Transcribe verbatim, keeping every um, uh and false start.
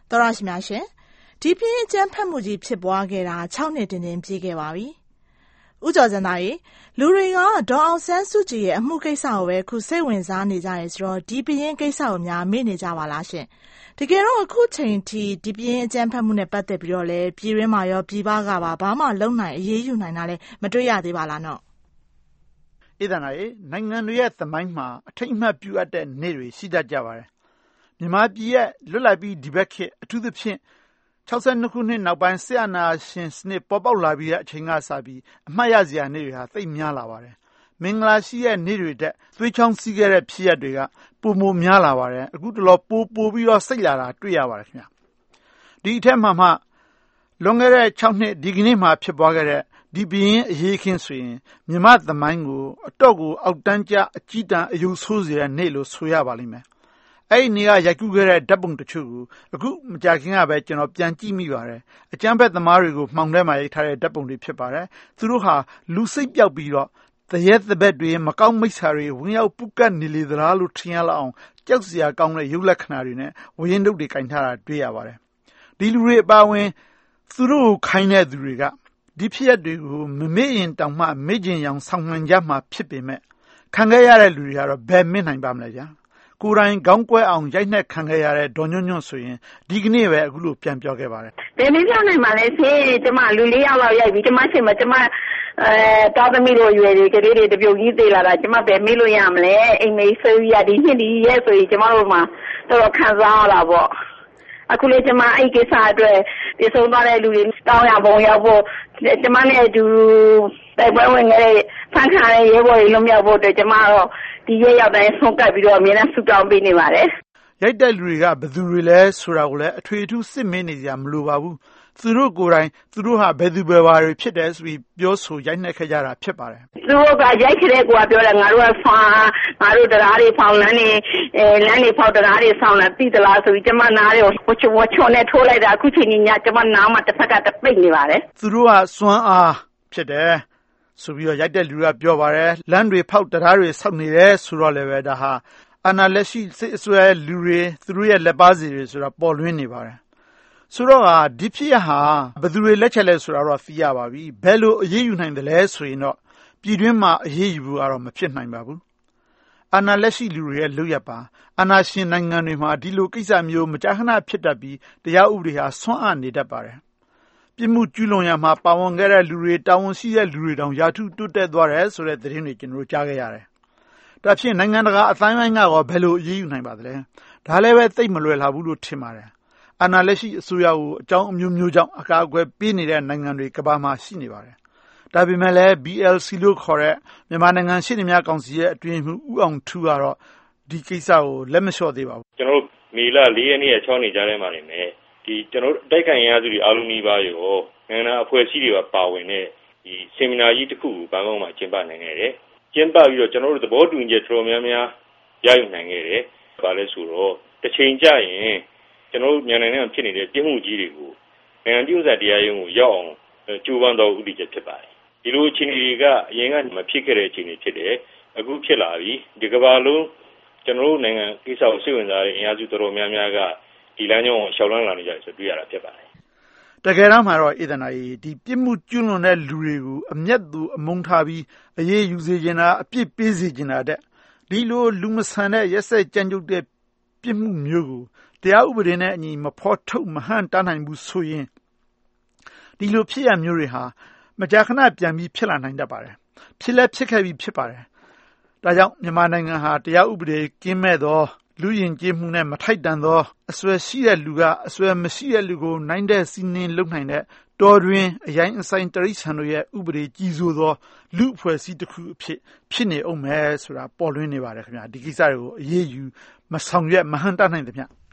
သောရရှိများရှင်ဒီပြင်းကျန်းဖတ်မှုကြီးဖြစ်ပွားခဲ့တာ၆နှစ်တင်တင်ပြည့်ခဲ့ပါပြီ။ဦးကျော်စံသားရေလူတွေကဒေါ်အောင်ဆန်းစုကြည်ရဲ့အမှုကိစ္စကိုပဲခုစိတ်ဝင်စားနေကြတယ်ဆိုတော့ဒီပြင်းကိစ္စကိုများမေ့နေကြပါလားရှင်။တကယ်တော့အခုချိန်ထိဒီပြင်းကျန်းဖတ်မှုနဲ့ပတ်သက်ပြီးတော့လေပြည်ရင်းမှာရောပြည်ပကပါဘာမှလုံနိုင်အေးအေးယူနိုင်တာလဲမတွေ့ရသေးပါလားနော်။ဧဒနာရေနိုင်ငံတွေရဲ့သမိုင်းမှာအထိတ်အမှတ်ပြုအပ်တဲ့နေ့တွေရှိတတ်ကြပါတယ်။မြန်မာပြည်ရဲ့လွတ်လပ်ပြီးဒီဘက်ခေတ်အထူးသဖြင့်၆၂ခုနှစ်နောက်ပိုင်းစစ်အာဏာရှင်စနစ်ပေါ်ပေါက်လာပြီးတဲ့အချိန်ကစပြီးအမှတ်ရစရာနေ့တွေဟာသိပ်များလာပါတယ်။မင်္ဂလာရှိတဲ့နေ့တွေတက်သွေးချောင်းစီးခဲ့တဲ့ဖြစ်ရပ်တွေကပိုမိုများလာပါတယ်။အခုတလောပိုပိုပြီးတော့စိတ်လာတာတွေ့ရပါတယ်ခင်ဗျ။ဒီအထက်မှာမှလွန်ခဲ့တဲ့၆နှစ်ဒီကနေ့မှဖြစ်ပွားခဲ့တဲ့ဒီဘရင်အရေးခင်းဆိုရင်မြမသမိုင်းကိုအတော့ကိုအောက်တန်းကျအကြီးတန်းအယုဆိုးစေတဲ့နေ့လို့ဆိုရပါလိမ့်မယ်။အဲ့ဒီနေ့ကရိုက်ကူးခဲ့တဲ့ဓာတ်ပုံတချို့ကိုအခုမကြာခင်ကပဲကျွန်တော်ပြန်ကြည့်မိပါတယ်။အကြမ်းဖက်သမားတွေကိုမှောင်ထဲမှာရိုက်ထားတဲ့ဓာတ်ပုံတွေဖြစ်ပါတယ်။သူတို့ဟာလူစိတ်ပြောက်ပြီးတော့တရက်သဘက်တွေမကောင်းမိစ္ဆာတွေဝင်ရောက်ပုကတ်နေလေသလားလို့ထင်ရလောက်အောင်ကြောက်စရာကောင်းတဲ့ရုပ်လက္ခဏာတွေနဲ့ဝရင်တုပ်တွေကင်ထားတာတွေ့ရပါတယ်။ဒီလူတွေအပါဝင်သူတို့ကိုခိုင်းတဲ့သူတွေကဒီဖြစ်ရပ်တွေကိုမမေ့ရင်တောင်မှမေ့ကျင်ရောင်ဆောင်မှန်ကြမှာဖြစ်ပေမဲ့ခံခဲ့ရတဲ့လူတွေကတော့ဘယ်မေ့နိုင်ပါမလဲဗျာကိုယ်တိုင်ခေါင်းကွဲအောင်ရိုက်နှက်ခံခဲ့ရတဲ့ဒေါ်ညွန့်ညွန့်ဆိုရင်ဒီကနေ့ပဲအခုလိုပြန်ပြောခဲ့ပါတယ်ဘယ်မေ့ပြောနိုင်မှာလဲဆေးကျမလူလေးယောက်လောက်ရိုက်ပြီးကျမရှင်မကျမအဲတော်သမီးတို့ရွယ်တွေကလေးတွေတပြုတ်ကြီးသေးလာတာကျမပဲမေ့လို့ရမလဲအိမ်မေးဆိုရဒီနှစ်ဒီရဲ့ဆိုရင်ကျမတို့မှာတော်တော်ခံစားရတာပေါ့အခုလေကျမအဲ့ကိစ္စအတွက်ပြေဆုံးသွားတဲ့လူတွေတောင်းရပုံရောက်ဖို့ကျမနဲ့အတူတိုက်ပွဲဝင်ခဲ့တဲ့ဖန်ခါရဲ့ရဲဘော်တွေလုံးမြောက်ဖို့အတွက်ကျမတော့ဒီရဲရောက်တိုင်းဆုံးကပ်ပြီးတော့အမြဲတမ်းဆူတောင်းပေးနေပါတယ်ရိုက်တဲ့လူတွေကဘယ်သူတွေလဲဆိုတာကိုလည်းအထွေအထူးစစ်မင်းနေကြမလိုပါဘူးသူတို့ကိုယ်တိုင်သူတို့ဟာဘယ်သူဘယ်ဝါတွေဖြစ်တယ်ဆိုပြီးပြောဆိုရိုက်နှက်ခဲ့ကြတာဖြစ်ပါတယ်သူတို့ကရိုက်ခဲ့တဲ့ကိုကပြောတယ်ငါတို့ကဖာငါတို့တရားတွေဖောင်လန်းနေအဲလမ်းတွေဖောက်တရားတွေဆောင်းလာသိသလားဆိုပြီးကျမနားတွေကိုဝချဝချနဲ့ထိုးလိုက်တာအခုချိန်ကြီးညကျမနားမှာတစ်ဖက်ကတပိတ်နေပါတယ်သူတို့ကစွမ်းအားဖြစ်တယ်ဆိုပြီးတော့ရိုက်တဲ့လူကပြောပါတယ်လမ်းတွေဖောက်တရားတွေဆောက်နေတယ်ဆိုတော့လည်းပဲဒါဟာအနာလက်ရှိစစ်အစိုးရလူတွေသူတို့ရဲ့လက်ပါစီတွေဆိုတာပေါ်လွင်နေပါတယ်ဆိုတော့ဒီဖြစ်ရဟာဘယ်သူတွေလက်ချက်လဲဆိုတာတော့သိရပါပြီဘယ်လိုအရေးယူနိုင်တယ်လဲဆိုရင်တော့ပြည်တွင်းမှာအရေးယူဖို့ကတော့မဖြစ်နိုင်ပါဘူးအာဏာလက်ရှိလူတွေရဲ့လုပ်ရပါအာဏာရှင်နိုင်ငံတွေမှာဒီလိုကိစ္စမျိုးမကြာခဏဖြစ်တတ်ပြီးတရားဥပဒေဟာဆွမ်းအားနေတတ်ပါတယ်ပြစ်မှုကျူးလွန်ရမှာပါဝင်ခဲ့တဲ့လူတွေတာဝန်ရှိတဲ့လူတွေတောင်ရာထူးတိုးတက်သွားတယ်ဆိုတဲ့သတင်းတွေကျွန်တော်တို့ကြားခဲ့ရတယ်ဒါဖြင့်နိုင်ငံတကာအတိုင်းအဝိုင်းကတော့ဘယ်လိုအရေးယူနိုင်ပါသလဲဒါလည်းပဲသိပ်မလွယ်လှဘူးလို့ထင်ပါတယ်အာဏာလက်ရှိအစိုးရကိုအကြောင်းအမျိုးမျိုးကြောင့်အကာအကွယ်ပေးနေတဲ့နိုင်ငံတွေကမ္ဘာမှာရှိနေပါတယ်။ဒါပေမဲ့လည်း B L C လို့ခေါ်တဲ့မြန်မာနိုင်ငံရှေ့နေများကောင်စီရဲ့အတွင်းမှုဦးအောင်ထူးကတော့ဒီကိစ္စကိုလက်မလျှော့သေးပါဘူး။ကျွန်တော်တို့မေလ၄ရက်နေ့ရဲ့၆နှစ်ကြားထဲမှာနေမယ်။ဒီကျွန်တော်တို့တိုက်ခိုင်ရစုတွေအားလုံးနှီးပါရောနိုင်ငံအဖွဲ့အစည်းတွေပါဝင်တဲ့ဒီဆီမီနာကြီးတစ်ခုကိုဘန်ကောက်မှာကျင်းပနိုင်ခဲ့တယ်။ကျင်းပပြီးတော့ကျွန်တော်တို့သဘောတူညီချက်တော်များများရယူနိုင်ခဲ့တယ်။ဘာလဲဆိုတော့တစ်ချိန်ကျရင်ကျွန်တော်တို့မြန်မာနိုင်ငံဖြစ်နေတဲ့ပြည်မှုကြီးတွေကိုနိုင်ငံပြည်ဥစ္စာတရားရုံးကိုရောက်အောင်ကြိုးပမ်းတော်ဥပဒေချက်ဖြစ်ပါတယ်ဒီလိုအခြေအနေတွေကအရင်ကမဖြစ်ခဲ့တဲ့အခြေအနေဖြစ်တယ်အခုဖြစ်လာပြီဒီကမ္ဘာလုံးကျွန်တော်တို့နိုင်ငံကိစ္စကိုစိတ်ဝင်စားတဲ့အင်အားစုတော်တော်များများကဒီလမ်းကြောင်းကိုရှောက်လန်းလာနေကြတယ်ဆိုတွေ့ရတာဖြစ်ပါတယ်တကယ်တော့မှတော့ဧဒနာကြီးဒီပြစ်မှုကျွလွန်တဲ့လူတွေကိုအမျက်သူအမုန်းထားပြီးအရေးယူစေချင်တာအပြစ်ပေးစေချင်တာတဲ့ဒီလိုလူမဆန်တဲ့ရက်စက်ကြမ်းကြုတ်တဲ့ပြစ်မှုမျိုးကိုတရားဥပဒေနဲ့အညီမဖော်ထုတ်မဟန့်တားနိုင်ဘူးဆိုရင်ဒီလိုဖြစ်ရမျိုးတွေဟာမကြာခဏပြန်ပြီးဖြစ်လာနိုင်တတ်ပါတယ်ဖြစ်လဲဖြစ်ခဲ့ပြီးဖြစ်ပါတယ်ဒါကြောင့်မြန်မာနိုင်ငံဟာတရားဥပဒေကင်းမဲ့သောလူယဉ်ကျေးမှုနဲ့မထိုက်တန်သောအစွဲရှိတဲ့လူကအစွဲမရှိတဲ့လူကိုနိုင်တဲ့စီးနှင်းလုပ်နိုင်တဲ့တော်တွင်အရင်အဆိုင်တရိษံတို့ရဲ့ဥပဒေကြီးစိုးသောလူအဖွဲ့အစည်းတစ်ခုအဖြစ်ဖြစ်နေအောင်မယ်ဆိုတာပေါ်လွင်နေပါတယ်ခင်ဗျာဒီကိစ္စတွေကိုအရေးယူမဆောင်ရွက်မဟန့်တားနိုင်သမျှ